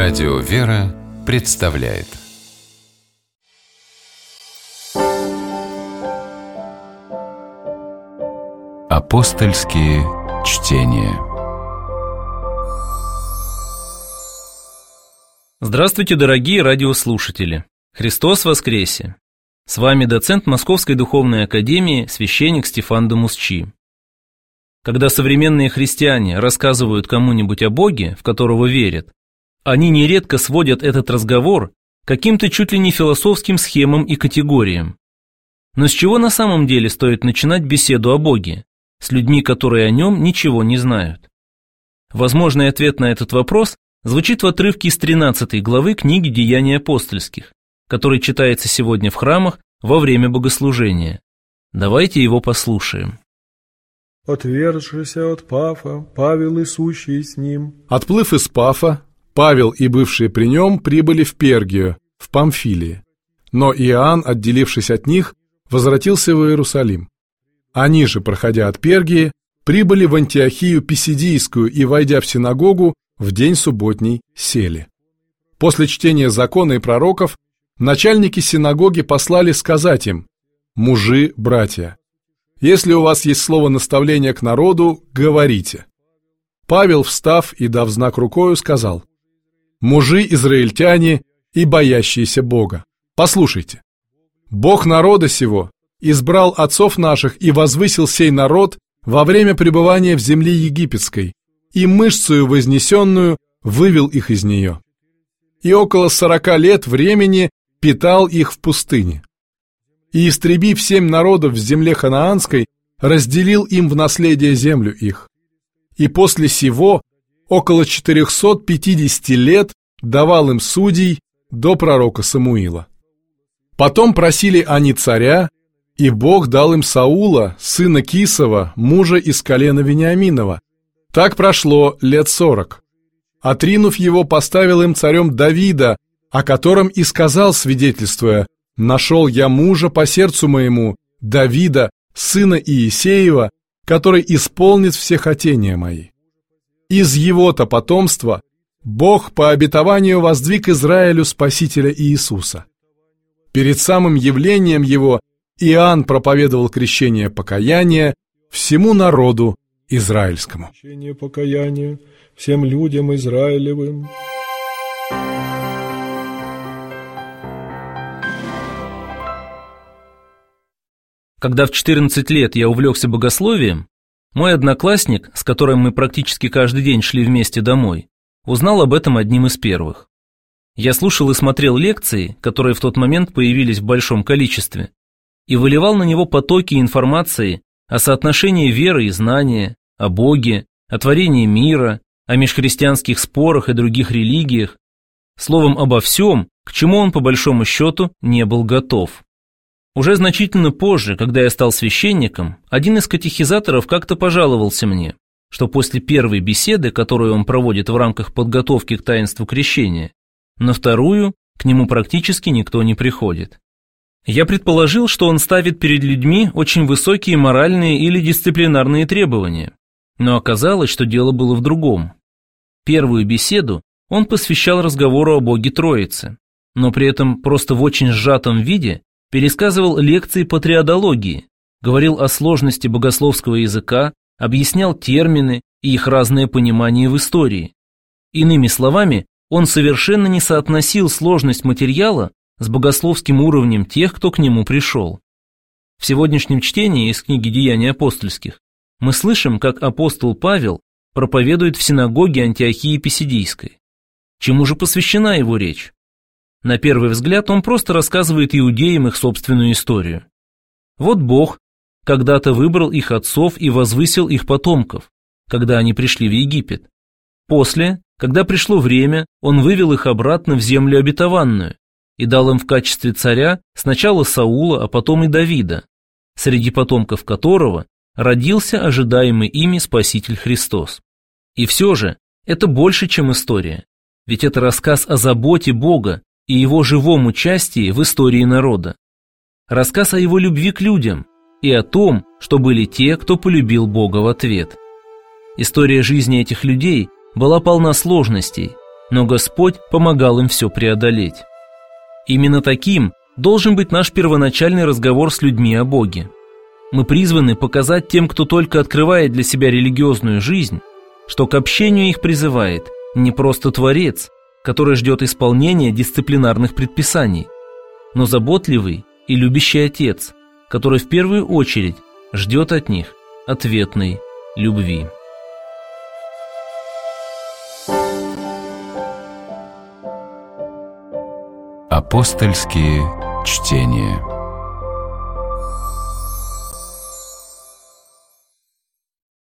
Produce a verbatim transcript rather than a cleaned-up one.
Радио «Вера» представляет Апостольские чтения. Здравствуйте, дорогие радиослушатели! Христос воскресе! С вами доцент Московской духовной академии, священник Стефан Дамусчи. Когда современные христиане рассказывают кому-нибудь о Боге, в которого верят, они нередко сводят этот разговор к каким-то чуть ли не философским схемам и категориям. Но с чего на самом деле стоит начинать беседу о Боге, с людьми, которые о нем ничего не знают? Возможный ответ на этот вопрос звучит в отрывке из тринадцатой главы книги «Деяний апостольских», который читается сегодня в храмах во время богослужения. Давайте его послушаем. «Отвержися от Пафа, Павел и сущий с ним». Отплыв из Пафа, Павел и бывшие при нем прибыли в Пергию, в Памфилии. Но Иоанн, отделившись от них, возвратился в Иерусалим. Они же, проходя от Пергии, прибыли в Антиохию Писидийскую и, войдя в синагогу, в день субботний сели. После чтения закона и пророков начальники синагоги послали сказать им: «Мужи, братья, если у вас есть слово наставления к народу, говорите». Павел, встав и дав знак рукою, сказал: «Мужи израильтяне и боящиеся Бога, послушайте. Бог народа сего избрал отцов наших и возвысил сей народ во время пребывания в земле египетской, и мышцею вознесенную вывел их из нее. И около сорока лет времени питал их в пустыне. И, истребив семь народов в земле ханаанской, разделил им в наследие землю их. И после сего около четырехсот пятидесяти лет давал им судей до пророка Самуила. Потом просили они царя, и Бог дал им Саула, сына Кисова, мужа из колена Вениаминова. Так прошло лет сорок. Отринув его, поставил им царем Давида, о котором и сказал, свидетельствуя: «Нашел я мужа по сердцу моему, Давида, сына Иисеева, который исполнит все хотения мои». Из его-то потомства Бог по обетованию воздвиг Израилю Спасителя Иисуса. Перед самым явлением его Иоанн проповедовал крещение покаяния всему народу израильскому. Крещение покаяния всем людям Израилевым. Когда в четырнадцать лет я увлекся богословием, мой одноклассник, с которым мы практически каждый день шли вместе домой, узнал об этом одним из первых. Я слушал и смотрел лекции, которые в тот момент появились в большом количестве, и выливал на него потоки информации о соотношении веры и знания, о Боге, о творении мира, о межхристианских спорах и других религиях, словом, обо всем, к чему он по большому счету не был готов. Уже значительно позже, когда я стал священником, один из катехизаторов как-то пожаловался мне, что после первой беседы, которую он проводит в рамках подготовки к таинству крещения, на вторую к нему практически никто не приходит. Я предположил, что он ставит перед людьми очень высокие моральные или дисциплинарные требования, но оказалось, что дело было в другом. Первую беседу он посвящал разговору о Боге Троицы, но при этом просто в очень сжатом виде пересказывал лекции по триадологии, говорил о сложности богословского языка, объяснял термины и их разное понимание в истории. Иными словами, он совершенно не соотносил сложность материала с богословским уровнем тех, кто к нему пришел. В сегодняшнем чтении из книги «Деяний апостольских» мы слышим, как апостол Павел проповедует в синагоге Антиохии Писидийской. Чему же посвящена его речь? На первый взгляд он просто рассказывает иудеям их собственную историю. Вот Бог когда-то выбрал их отцов и возвысил их потомков, когда они пришли в Египет. После, когда пришло время, он вывел их обратно в землю обетованную и дал им в качестве царя сначала Саула, а потом и Давида, среди потомков которого родился ожидаемый ими Спаситель Христос. И все же это больше, чем история, ведь это рассказ о заботе Бога и его живом участии в истории народа. Рассказ о его любви к людям и о том, что были те, кто полюбил Бога в ответ. История жизни этих людей была полна сложностей, но Господь помогал им все преодолеть. Именно таким должен быть наш первоначальный разговор с людьми о Боге. Мы призваны показать тем, кто только открывает для себя религиозную жизнь, что к общению их призывает не просто Творец, который ждет исполнения дисциплинарных предписаний, но заботливый и любящий Отец, который в первую очередь ждет от них ответной любви. Апостольские чтения.